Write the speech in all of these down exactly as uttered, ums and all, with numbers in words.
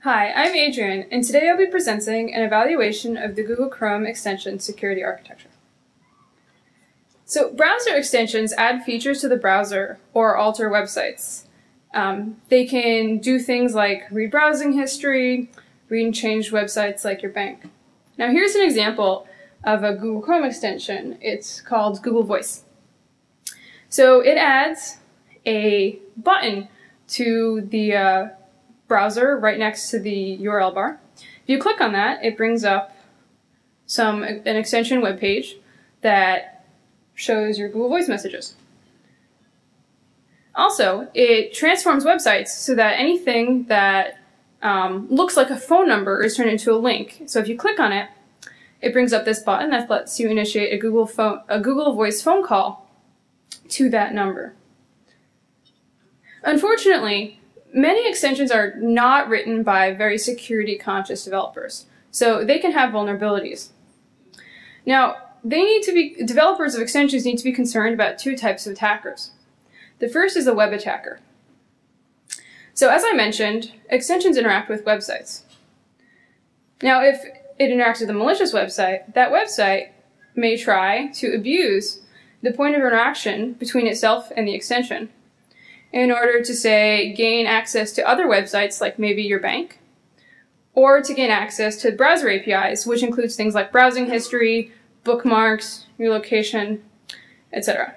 Hi, I'm Adrian, and today I'll be presenting an evaluation of the Google Chrome extension security architecture. So, browser extensions add features to the browser or alter websites. Um, they can do things like read browsing history, read and change websites like your bank. Now, here's an example of a Google Chrome extension. It's called Google Voice. So, it adds a button to the uh, browser right next to the U R L bar. If you click on that, it brings up some an extension web page that shows your Google Voice messages. Also, it transforms websites so that anything that um, looks like a phone number is turned into a link. So if you click on it, it brings up this button that lets you initiate a Google phone, a Google Voice phone call to that number. Unfortunately, many extensions are not written by very security-conscious developers, so they can have vulnerabilities. Now, they need to be, developers of extensions need to be concerned about two types of attackers. The first is a web attacker. So as I mentioned, extensions interact with websites. Now, if it interacts with a malicious website, that website may try to abuse the point of interaction between itself and the extension in order to, say, gain access to other websites like maybe your bank, or to gain access to browser A P Is, which includes things like browsing history, bookmarks, your location, et cetera.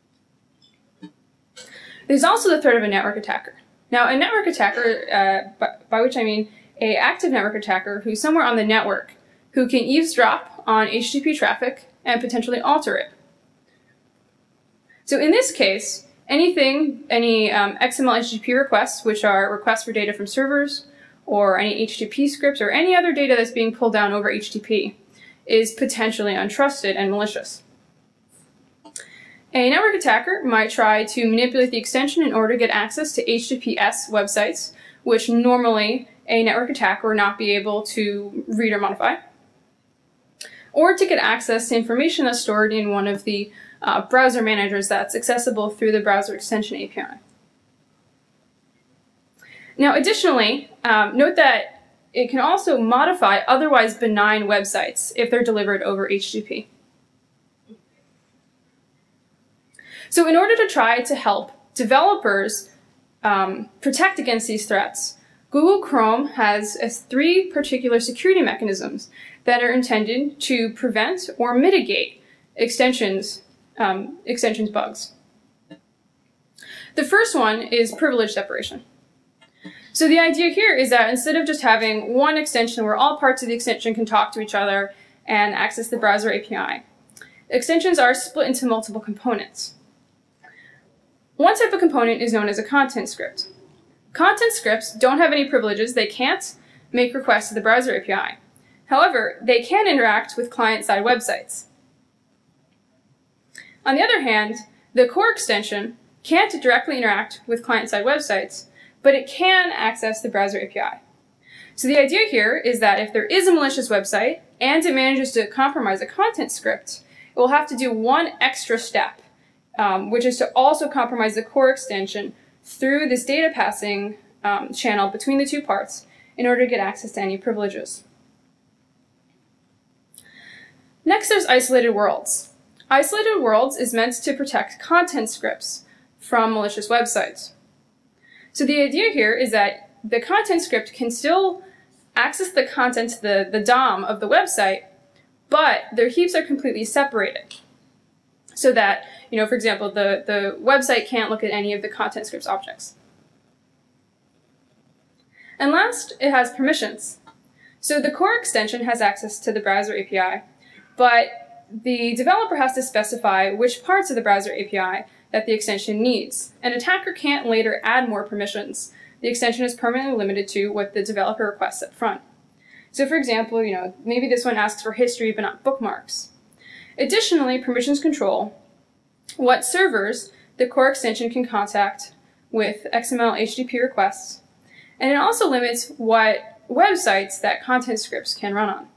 There's also the threat of a network attacker. Now, a network attacker, uh, by, by which I mean an active network attacker who's somewhere on the network who can eavesdrop on H T T P traffic and potentially alter it. So in this case, anything, any um, X M L H T T P requests, which are requests for data from servers, or any H T T P scripts, or any other data that's being pulled down over H T T P, is potentially untrusted and malicious. A network attacker might try to manipulate the extension in order to get access to H T T P S websites, which normally a network attacker would not be able to read or modify, or to get access to information that's stored in one of the uh, browser managers that's accessible through the browser extension A P I. Now, additionally, um, note that it can also modify otherwise benign websites if they're delivered over H T T P. So in order to try to help developers um, protect against these threats, Google Chrome has uh, three particular security mechanisms that are intended to prevent or mitigate extensions, um, extensions bugs. The first one is privilege separation. So the idea here is that instead of just having one extension where all parts of the extension can talk to each other and access the browser A P I, extensions are split into multiple components. One type of component is known as a content script. Content scripts don't have any privileges. They can't make requests to the browser A P I. However, they can interact with client-side websites. On the other hand, the core extension can't directly interact with client-side websites, but it can access the browser A P I. So the idea here is that if there is a malicious website and it manages to compromise a content script, it will have to do one extra step, um, which is to also compromise the core extension through this data passing um, channel between the two parts in order to get access to any privileges. Next, there's isolated worlds. Isolated worlds is meant to protect content scripts from malicious websites. So the idea here is that the content script can still access the content, the, the D O M of the website, but their heaps are completely separated. So that, you know, for example, the, the website can't look at any of the content script's objects. And last, it has permissions. So the core extension has access to the browser A P I, but the developer has to specify which parts of the browser A P I that the extension needs. An attacker can't later add more permissions. The extension is permanently limited to what the developer requests up front. So for example, you know, maybe this one asks for history but not bookmarks. Additionally, permissions control what servers the core extension can contact with X M L H T T P requests, and it also limits what websites that content scripts can run on.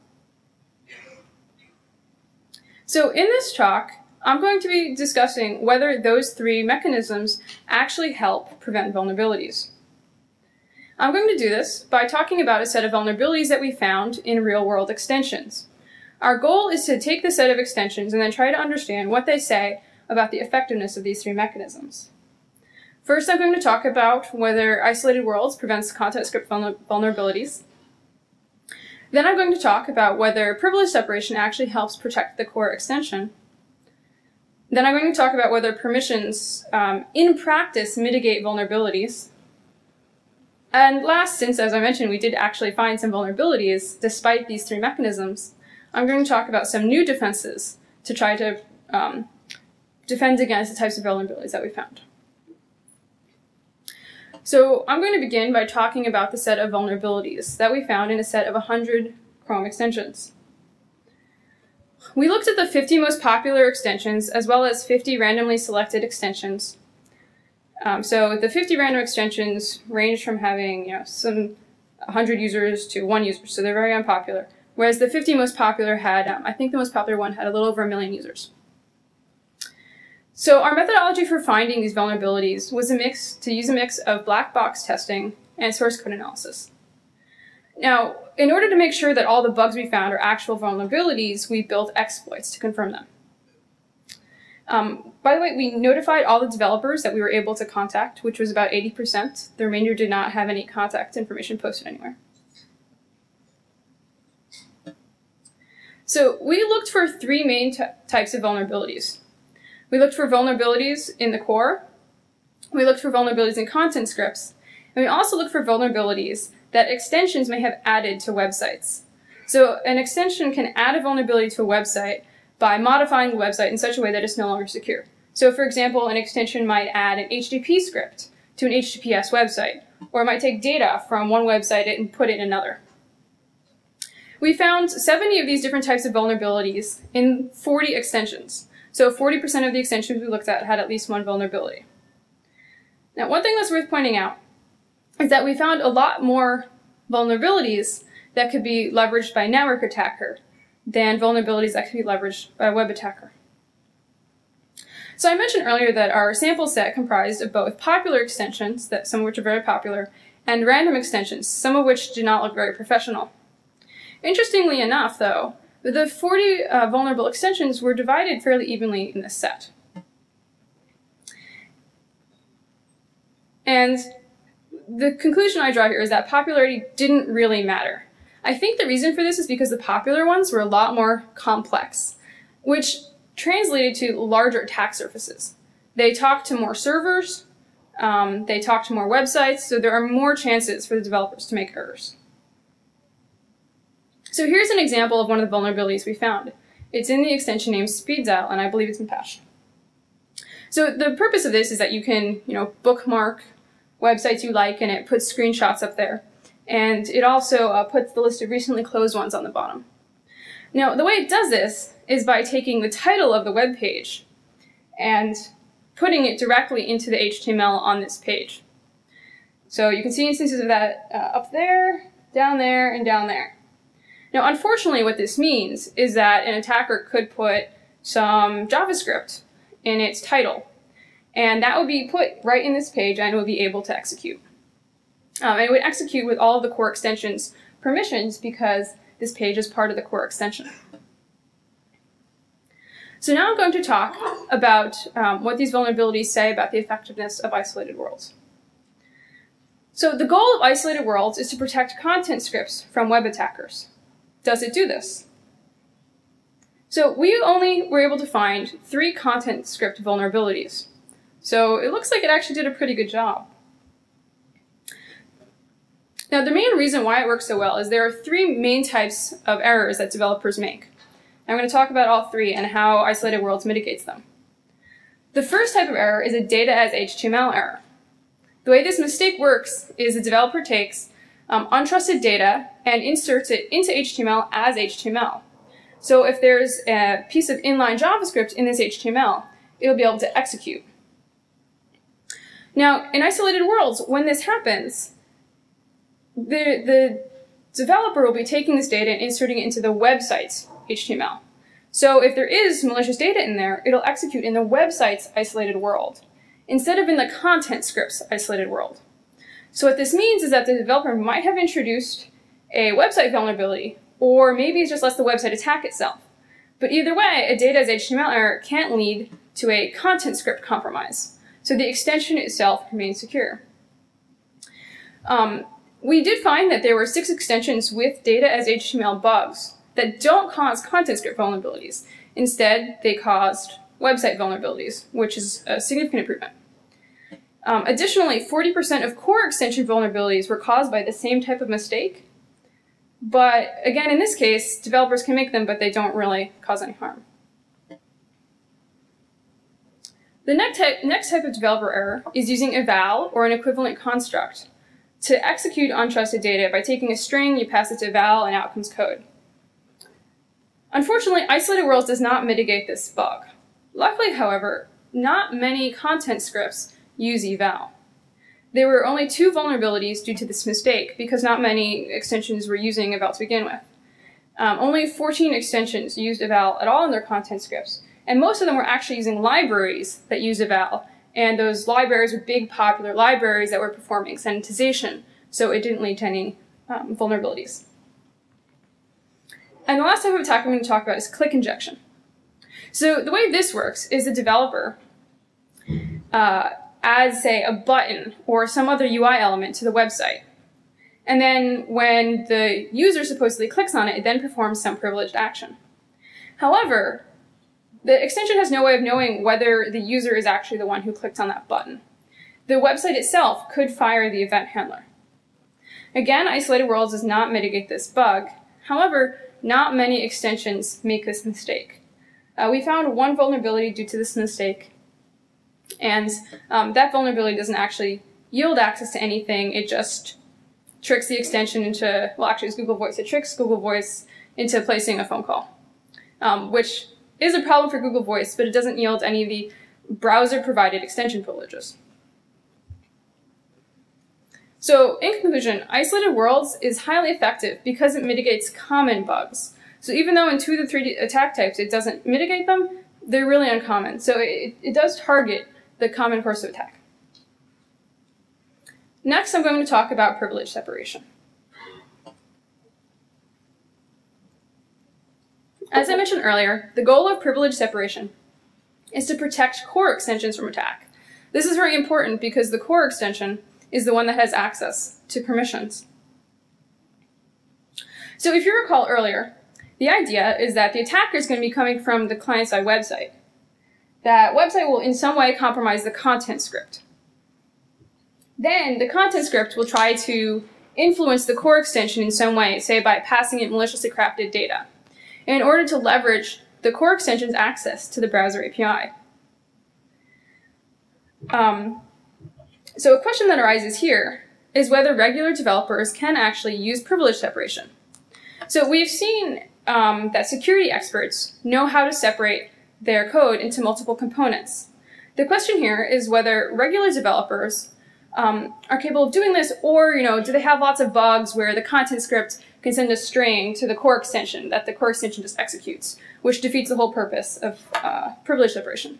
So in this talk, I'm going to be discussing whether those three mechanisms actually help prevent vulnerabilities. I'm going to do this by talking about a set of vulnerabilities that we found in real-world extensions. Our goal is to take this set of extensions and then try to understand what they say about the effectiveness of these three mechanisms. First, I'm going to talk about whether isolated worlds prevents content script vulnerabilities. Then I'm going to talk about whether privilege separation actually helps protect the core extension. Then I'm going to talk about whether permissions um, in practice mitigate vulnerabilities. And last, since as I mentioned we did actually find some vulnerabilities despite these three mechanisms, I'm going to talk about some new defenses to try to um, defend against the types of vulnerabilities that we found. So I'm going to begin by talking about the set of vulnerabilities that we found in a set of one hundred Chrome extensions. We looked at the fifty most popular extensions as well as fifty randomly selected extensions. Um, so the fifty random extensions range from having you know, some one hundred users to one user, so they're very unpopular. Whereas the fifty most popular had, um, I think the most popular one had a little over a million users. So our methodology for finding these vulnerabilities was a mix, to use a mix of black box testing and source code analysis. Now, in order to make sure that all the bugs we found are actual vulnerabilities, we built exploits to confirm them. Um, by the way, we notified all the developers that we were able to contact, which was about eighty percent. The remainder did not have any contact information posted anywhere. So we looked for three main types of vulnerabilities. We looked for vulnerabilities in the core, we looked for vulnerabilities in content scripts, and we also looked for vulnerabilities that extensions may have added to websites. So an extension can add a vulnerability to a website by modifying the website in such a way that it's no longer secure. So for example, an extension might add an H T T P script to an H T T P S website, or it might take data from one website and put it in another. We found seventy of these different types of vulnerabilities in forty extensions. So forty percent of the extensions we looked at had at least one vulnerability. Now, one thing that's worth pointing out is that we found a lot more vulnerabilities that could be leveraged by a network attacker than vulnerabilities that could be leveraged by a web attacker. So I mentioned earlier that our sample set comprised of both popular extensions, that some of which are very popular, and random extensions, some of which did not look very professional. Interestingly enough, though, the forty uh, vulnerable extensions were divided fairly evenly in this set. And the conclusion I draw here is that popularity didn't really matter. I think the reason for this is because the popular ones were a lot more complex, which translated to larger attack surfaces. They talk to more servers, um, they talk to more websites, so there are more chances for the developers to make errors. So here's an example of one of the vulnerabilities we found. It's in the extension named SpeedDial, and I believe it's in Patch. So the purpose of this is that you can, you know, bookmark websites you like, and it puts screenshots up there. And it also uh, puts the list of recently closed ones on the bottom. Now, the way it does this is by taking the title of the web page and putting it directly into the H T M L on this page. So you can see instances of that uh, up there, down there, and down there. Now, unfortunately, what this means is that an attacker could put some JavaScript in its title, and that would be put right in this page, and it would be able to execute. Um, and it would execute with all of the core extensions permissions because this page is part of the core extension. So now I'm going to talk about um, what these vulnerabilities say about the effectiveness of isolated worlds. So the goal of isolated worlds is to protect content scripts from web attackers. Does it do this? So we only were able to find three content script vulnerabilities. So it looks like it actually did a pretty good job. Now, the main reason why it works so well is there are three main types of errors that developers make. I'm going to talk about all three and how isolated worlds mitigates them. The first type of error is a data as H T M L error. The way this mistake works is the developer takes um, untrusted data and inserts it into H T M L as H T M L. So if there's a piece of inline JavaScript in this H T M L, it'll be able to execute. Now, in isolated worlds, when this happens, the, the developer will be taking this data and inserting it into the website's H T M L. So if there is malicious data in there, it'll execute in the website's isolated world, instead of in the content script's isolated world. So what this means is that the developer might have introduced a website vulnerability, or maybe it's just lets the website attack itself. But either way, a data as H T M L error can't lead to a content script compromise. So the extension itself remains secure. Um, we did find that there were six extensions with data as H T M L bugs that don't cause content script vulnerabilities. Instead, they caused website vulnerabilities, which is a significant improvement. Um, additionally, forty percent of core extension vulnerabilities were caused by the same type of mistake. But again, in this case, developers can make them, but they don't really cause any harm. The next type, next type of developer error is using eval or an equivalent construct to execute untrusted data by taking a string, you pass it to eval, and out comes code. Unfortunately, isolated worlds does not mitigate this bug. Luckily, however, not many content scripts use eval. There were only two vulnerabilities due to this mistake because not many extensions were using eval to begin with. Um, only fourteen extensions used eval at all in their content scripts, and most of them were actually using libraries that use eval, and those libraries were big popular libraries that were performing sanitization, so it didn't lead to any um, vulnerabilities. And the last type of attack I'm going to talk about is click injection. So the way this works is the developer uh, adds, say, a button or some other U I element to the website. And then when the user supposedly clicks on it, it then performs some privileged action. However, the extension has no way of knowing whether the user is actually the one who clicked on that button. The website itself could fire the event handler. Again, isolated worlds does not mitigate this bug. However, not many extensions make this mistake. Uh, we found one vulnerability due to this mistake, and um, that vulnerability doesn't actually yield access to anything. It just tricks the extension into, well, actually it's Google Voice. It tricks Google Voice into placing a phone call, um, which is a problem for Google Voice, but it doesn't yield any of the browser-provided extension privileges. So, in conclusion, isolated worlds is highly effective because it mitigates common bugs. So even though in two of the three attack types it doesn't mitigate them, they're really uncommon. So it, it does target the common course of attack. Next, I'm going to talk about privilege separation. As I mentioned earlier, the goal of privilege separation is to protect core extensions from attack. This is very important because the core extension is the one that has access to permissions. So if you recall earlier, the idea is that the attacker is going to be coming from the client-side website. That website will in some way compromise the content script. Then the content script will try to influence the core extension in some way, say by passing it maliciously crafted data, in order to leverage the core extension's access to the browser A P I. Um, so a question that arises here is whether regular developers can actually use privilege separation. So we've seen um, that security experts know how to separate their code into multiple components. The question here is whether regular developers um, are capable of doing this, or you know, do they have lots of bugs where the content script can send a string to the core extension that the core extension just executes, which defeats the whole purpose of uh, privilege separation.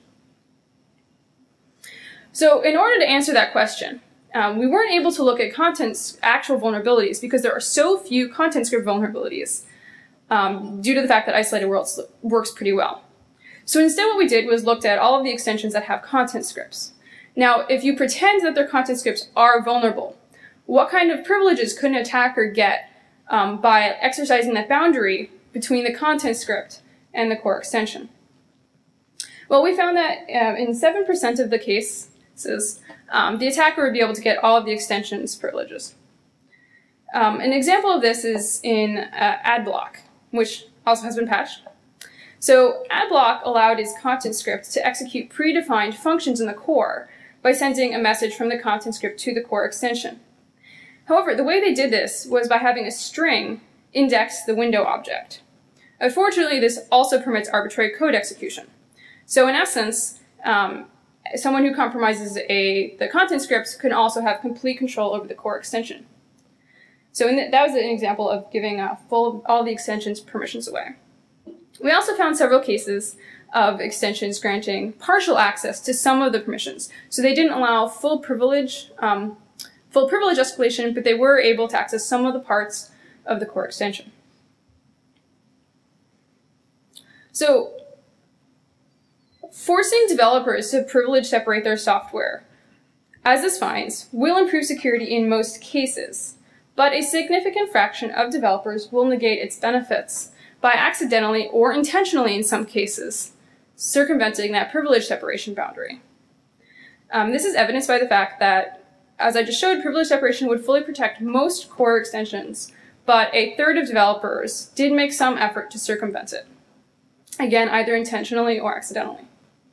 So in order to answer that question, um, we weren't able to look at content's actual vulnerabilities because there are so few content script vulnerabilities um, due to the fact that isolated worlds works pretty well. So instead what we did was looked at all of the extensions that have content scripts. Now, if you pretend that their content scripts are vulnerable, what kind of privileges could an attacker get um, by exercising that boundary between the content script and the core extension? Well, we found that uh, in seven percent of the cases, um, the attacker would be able to get all of the extension's privileges. Um, an example of this is in uh, AdBlock, which also has been patched. So AdBlock allowed its content script to execute predefined functions in the core by sending a message from the content script to the core extension. However, the way they did this was by having a string index the window object. Unfortunately, this also permits arbitrary code execution. So in essence, um, someone who compromises a, the content scripts can also have complete control over the core extension. So in the, that was an example of giving uh, full all the extensions permissions away. We also found several cases of extensions granting partial access to some of the permissions. So they didn't allow full privilege um, full privilege escalation, but they were able to access some of the parts of the core extension. So, forcing developers to privilege separate their software, as this finds, will improve security in most cases, but a significant fraction of developers will negate its benefits by accidentally or intentionally, in some cases, circumventing that privilege separation boundary. Um, this is evidenced by the fact that, as I just showed, privilege separation would fully protect most core extensions, but a third of developers did make some effort to circumvent it. Again, either intentionally or accidentally.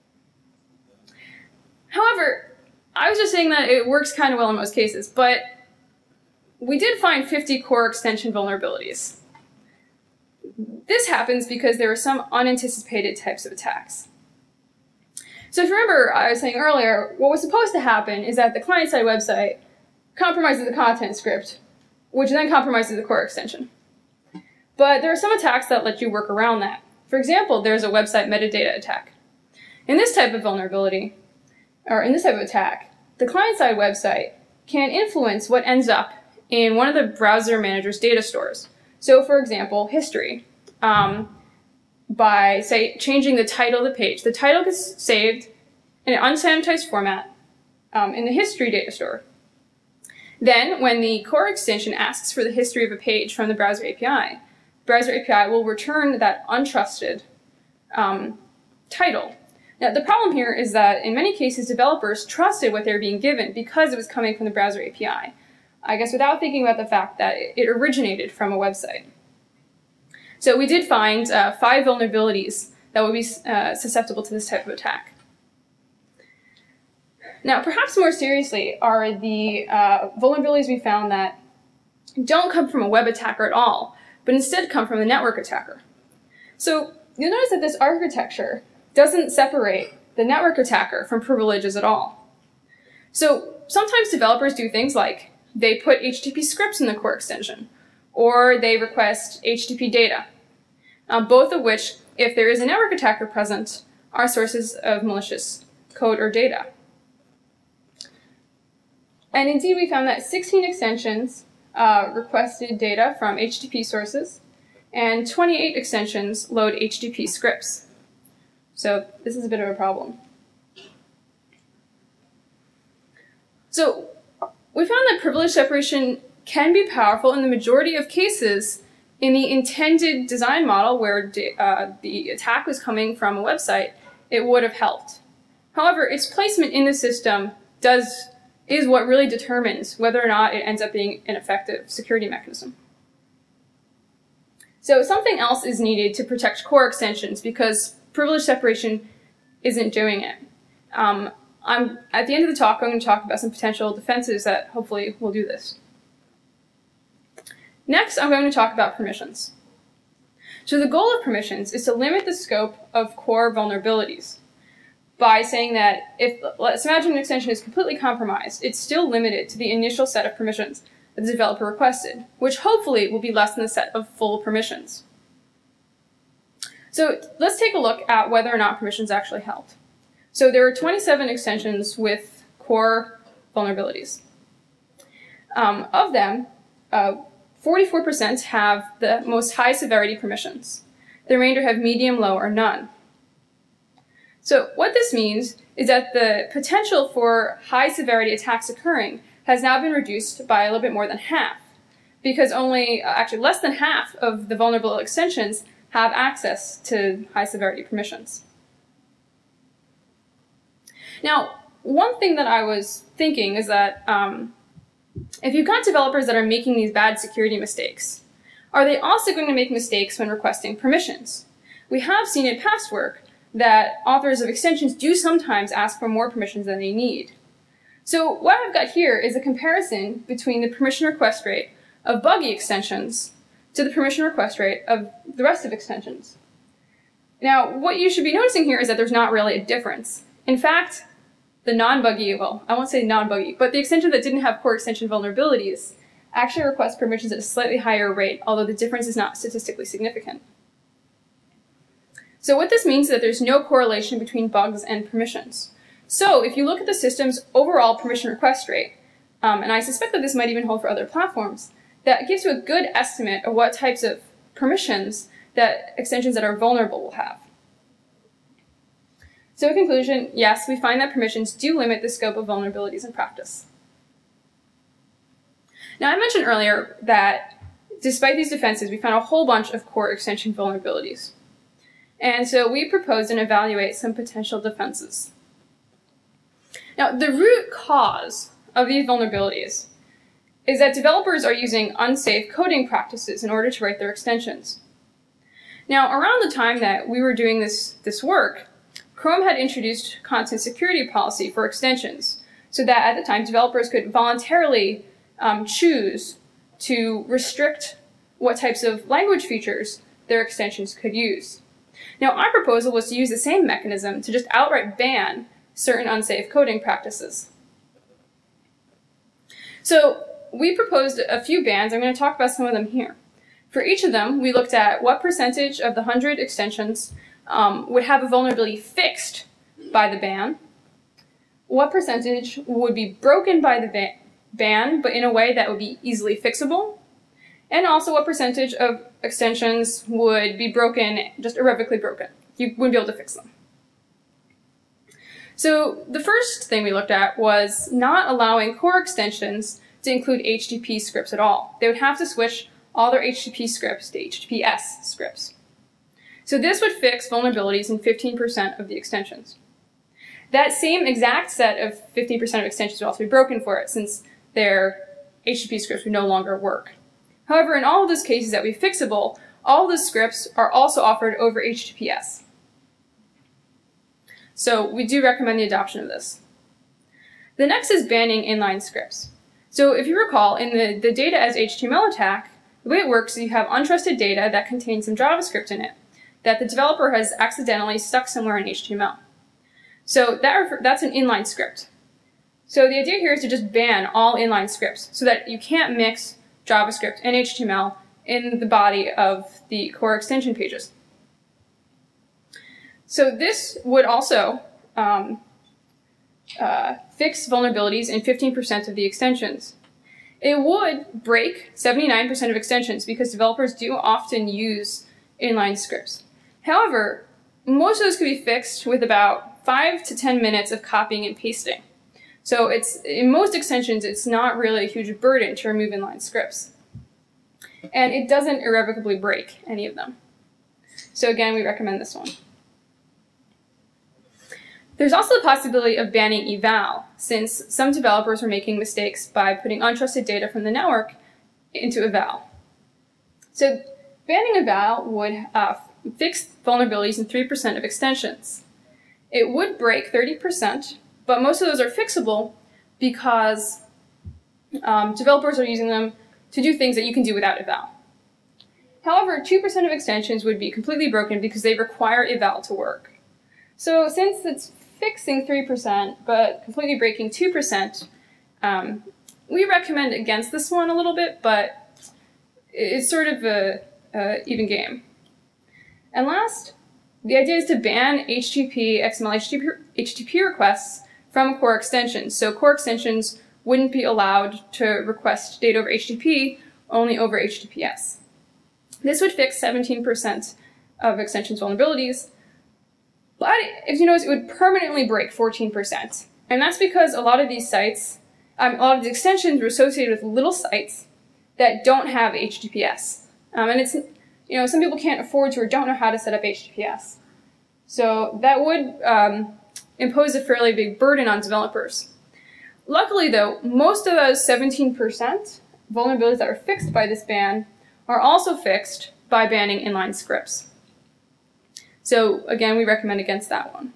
However, I was just saying that it works kind of well in most cases, but we did find fifty core extension vulnerabilities. This happens because there are some unanticipated types of attacks. So if you remember, I was saying earlier, what was supposed to happen is that the client-side website compromises the content script, which then compromises the core extension. But there are some attacks that let you work around that. For example, there's a website metadata attack. In this type of vulnerability, or in this type of attack, the client-side website can influence what ends up in one of the browser manager's data stores. So, for example, history. Um, by, say, changing the title of the page. The title gets saved in an unsanitized format um, in the history data store. Then, when the core extension asks for the history of a page from the browser A P I, the browser A P I will return that untrusted um, title. Now, the problem here is that in many cases, developers trusted what they were being given because it was coming from the browser A P I. I guess without thinking about the fact that it originated from a website. So we did find uh, five vulnerabilities that would be uh, susceptible to this type of attack. Now, perhaps more seriously are the uh, vulnerabilities we found that don't come from a web attacker at all, but instead come from a network attacker. So you'll notice that this architecture doesn't separate the network attacker from privileges at all. So sometimes developers do things like they put H T T P scripts in the core extension, or they request H T T P data, uh, both of which, if there is a network attacker present, are sources of malicious code or data. And indeed, we found that sixteen extensions uh, requested data from H T T P sources, and twenty-eight extensions load H T T P scripts. So this is a bit of a problem. So we found that privilege separation can be powerful in the majority of cases in the intended design model where uh, the attack was coming from a website. It would have helped. However, its placement in the system does is what really determines whether or not it ends up being an effective security mechanism. So something else is needed to protect core extensions because privilege separation isn't doing it. Um, I'm, at the end of the talk, I'm going to talk about some potential defenses that hopefully will do this. Next, I'm going to talk about permissions. So the goal of permissions is to limit the scope of core vulnerabilities by saying that if, let's imagine an extension is completely compromised, it's still limited to the initial set of permissions that the developer requested, which hopefully will be less than the set of full permissions. So let's take a look at whether or not permissions actually helped. So there were twenty-seven extensions with core vulnerabilities. Um, of them, uh, forty-four percent have the most high severity permissions. The remainder have medium, low, or none. So what this means is that the potential for high severity attacks occurring has now been reduced by a little bit more than half, because only, uh, actually less than half of the vulnerable extensions have access to high severity permissions. Now, one thing that I was thinking is that um, if you've got developers that are making these bad security mistakes, are they also going to make mistakes when requesting permissions? We have seen in past work that authors of extensions do sometimes ask for more permissions than they need. So what I've got here is a comparison between the permission request rate of buggy extensions to the permission request rate of the rest of extensions. Now, what you should be noticing here is that there's not really a difference. In fact, the non-buggy, well, I won't say non-buggy, but the extension that didn't have core extension vulnerabilities actually requests permissions at a slightly higher rate, although the difference is not statistically significant. So what this means is that there's no correlation between bugs and permissions. So if you look at the system's overall permission request rate, um, and I suspect that this might even hold for other platforms, that gives you a good estimate of what types of permissions that extensions that are vulnerable will have. So in conclusion, yes, we find that permissions do limit the scope of vulnerabilities in practice. Now, I mentioned earlier that despite these defenses, we found a whole bunch of core extension vulnerabilities. And so we proposed and evaluate some potential defenses. Now, the root cause of these vulnerabilities is that developers are using unsafe coding practices in order to write their extensions. Now, around the time that we were doing this, this work, Chrome had introduced content security policy for extensions, so that at the time developers could voluntarily um, choose to restrict what types of language features their extensions could use. Now, our proposal was to use the same mechanism to just outright ban certain unsafe coding practices. So we proposed a few bans. I'm going to talk about some of them here. For each of them, we looked at what percentage of the one hundred extensions um, would have a vulnerability fixed by the ban, what percentage would be broken by the ban, ban but in a way that would be easily fixable, and also what percentage of extensions would be broken, just irrevocably broken. You wouldn't be able to fix them. So the first thing we looked at was not allowing core extensions to include H T T P scripts at all. They would have to switch all their H T T P scripts to H T T P S scripts. So this would fix vulnerabilities in fifteen percent of the extensions. That same exact set of fifteen percent of extensions would also be broken for it, since their H T T P scripts would no longer work. However, in all of those cases that would be fixable, all of the scripts are also offered over H T T P S. So we do recommend the adoption of this. The next is banning inline scripts. So if you recall, in the, the data as H T M L attack, the way it works is you have untrusted data that contains some JavaScript in it that the developer has accidentally stuck somewhere in H T M L. So that, that's an inline script. So the idea here is to just ban all inline scripts so that you can't mix JavaScript and H T M L in the body of the core extension pages. So this would also um, uh, fix vulnerabilities in fifteen percent of the extensions. It would break seventy-nine percent of extensions because developers do often use inline scripts. However, most of those could be fixed with about five to ten minutes of copying and pasting. So it's, in most extensions, it's not really a huge burden to remove inline scripts. And it doesn't irrevocably break any of them. So again, we recommend this one. There's also the possibility of banning eval, since some developers were making mistakes by putting untrusted data from the network into eval. So banning eval would uh, fix vulnerabilities in three percent of extensions. It would break thirty percent, but most of those are fixable because um, developers are using them to do things that you can do without eval. However, two percent of extensions would be completely broken because they require eval to work. So since it's fixing three percent but completely breaking two percent, um, we recommend against this one a little bit, but it's sort of a, a even game. And last, the idea is to ban H T T P, X M L H T T P, H T T P requests from core extensions. So core extensions wouldn't be allowed to request data over H T T P, only over H T T P S. This would fix seventeen percent of extensions vulnerabilities, but if you notice, it would permanently break fourteen percent. And that's because a lot of these sites, um, a lot of the extensions are associated with little sites that don't have H T T P S. Um, and it's, you know, some people can't afford to or don't know how to set up H T T P S. So that would um, impose a fairly big burden on developers. Luckily, though, most of those seventeen percent vulnerabilities that are fixed by this ban are also fixed by banning inline scripts. So again, we recommend against that one.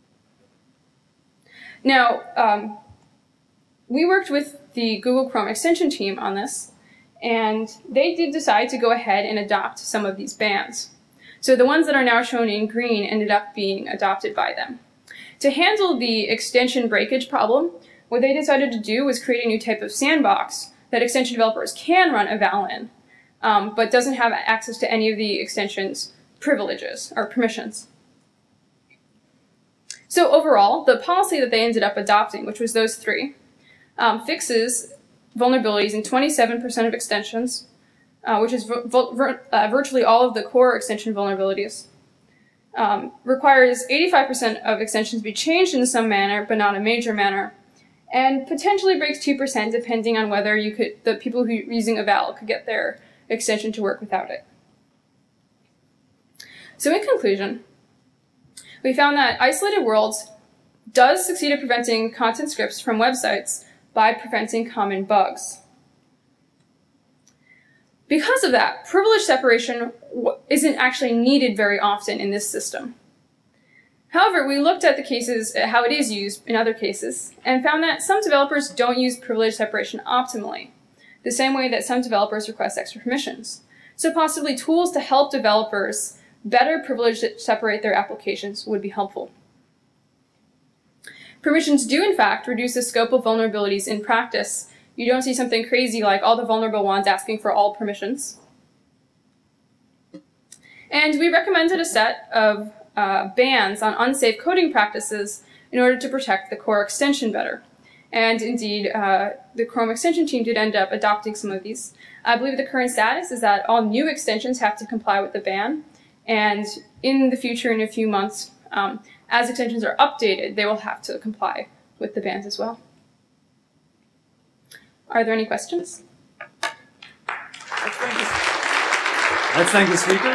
Now, um, we worked with the Google Chrome extension team on this, and they did decide to go ahead and adopt some of these bans. So the ones that are now shown in green ended up being adopted by them. To handle the extension breakage problem, what they decided to do was create a new type of sandbox that extension developers can run eval in, um, but doesn't have access to any of the extension's privileges or permissions. So overall, the policy that they ended up adopting, which was those three, um, fixes vulnerabilities in twenty-seven percent of extensions, uh, which is vir uh, virtually all of the core extension vulnerabilities. Um, requires eighty-five percent of extensions be changed in some manner, but not a major manner, and potentially breaks two percent depending on whether you could, the people who are using eval could get their extension to work without it. So in conclusion, we found that Isolated Worlds does succeed at preventing content scripts from websites by preventing common bugs. Because of that, privilege separation isn't actually needed very often in this system. However, we looked at the cases, at how it is used in other cases, and found that some developers don't use privilege separation optimally, the same way that some developers request extra permissions. So possibly tools to help developers better privilege separate their applications would be helpful. Permissions do, in fact, reduce the scope of vulnerabilities in practice. You don't see something crazy like all the vulnerable ones asking for all permissions. And we recommended a set of uh, bans on unsafe coding practices in order to protect the core extension better. And indeed, uh, the Chrome extension team did end up adopting some of these. I believe the current status is that all new extensions have to comply with the ban, and in the future, in a few months, um, as extensions are updated, they will have to comply with the bans as well. Are there any questions? Let's thank the, Let's thank the speaker.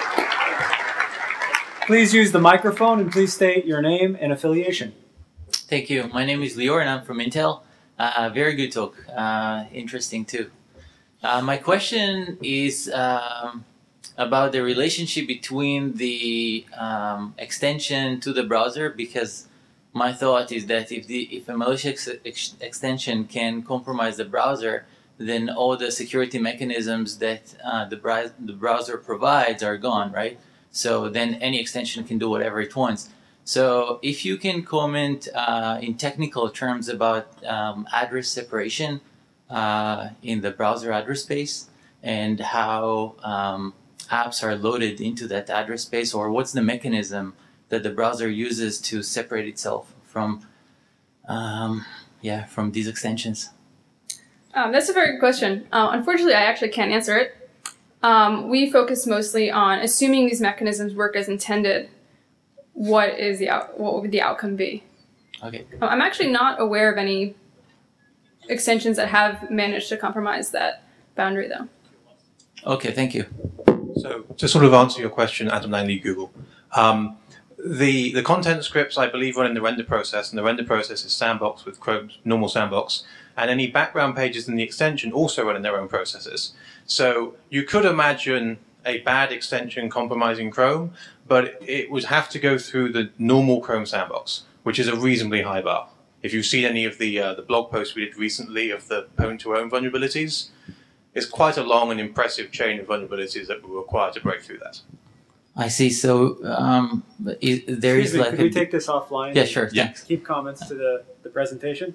Please use the microphone and please state your name and affiliation. Thank you. My name is Lior and I'm from Intel. Uh, very good talk. Uh, interesting too. Uh, my question is um, about the relationship between the um, extension to the browser, because my thought is that if the if a malicious ex ex extension can compromise the browser, then all the security mechanisms that uh, the, br the browser provides are gone, right? So then any extension can do whatever it wants. So if you can comment uh, in technical terms about um, address separation uh, in the browser address space and how um, apps are loaded into that address space, or what's the mechanism that the browser uses to separate itself from, um, yeah, from these extensions? Um, that's a very good question. Uh, unfortunately, I actually can't answer it. Um, we focus mostly on assuming these mechanisms work as intended. What is the out what would the outcome be? Okay. Uh, I'm actually not aware of any extensions that have managed to compromise that boundary, though. Okay, thank you. So to sort of answer your question, Adam Langley, Google. Um, the the content scripts, I believe, run in the render process, and the render process is sandbox with Chrome's normal sandbox, and any background pages in the extension also run in their own processes. So you could imagine a bad extension compromising Chrome, but it would have to go through the normal Chrome sandbox, which is a reasonably high bar. If you've seen any of the uh, the blog posts we did recently of the pwn-to-own vulnerabilities, it's quite a long and impressive chain of vulnerabilities that will require to break through that. I see. So um, is, there Excuse is me, like could a... we take this offline? Yeah, sure. Yeah. Thanks. Keep comments to the, the presentation.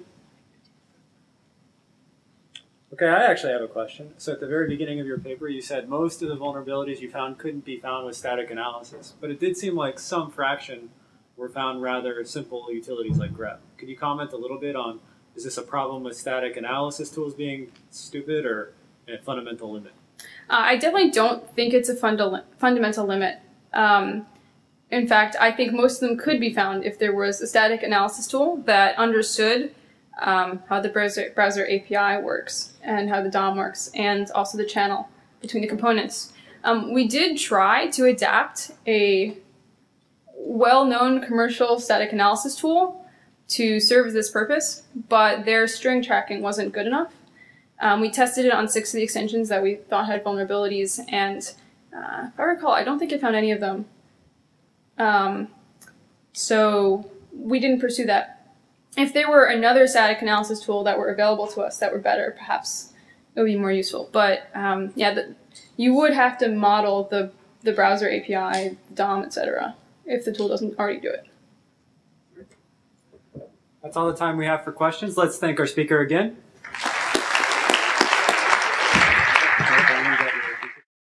Okay, I actually have a question. So at the very beginning of your paper, you said most of the vulnerabilities you found couldn't be found with static analysis, but it did seem like some fraction were found rather simple utilities like grep. Could you comment a little bit on, is this a problem with static analysis tools being stupid or a fundamental limit? Uh, I definitely don't think it's a funda fundamental limit. Um, in fact, I think most of them could be found if there was a static analysis tool that understood um, how the browser, browser A P I works and how the D O M works, and also the channel between the components. Um, we did try to adapt a well-known commercial static analysis tool to serve this purpose, but their string tracking wasn't good enough. Um, we tested it on six of the extensions that we thought had vulnerabilities, and uh, if I recall, I don't think it found any of them. Um, so we didn't pursue that. If there were another static analysis tool that were available to us that were better, perhaps it would be more useful. But um, yeah, the, you would have to model the, the browser A P I, D O M, et cetera, if the tool doesn't already do it. That's all the time we have for questions. Let's thank our speaker again.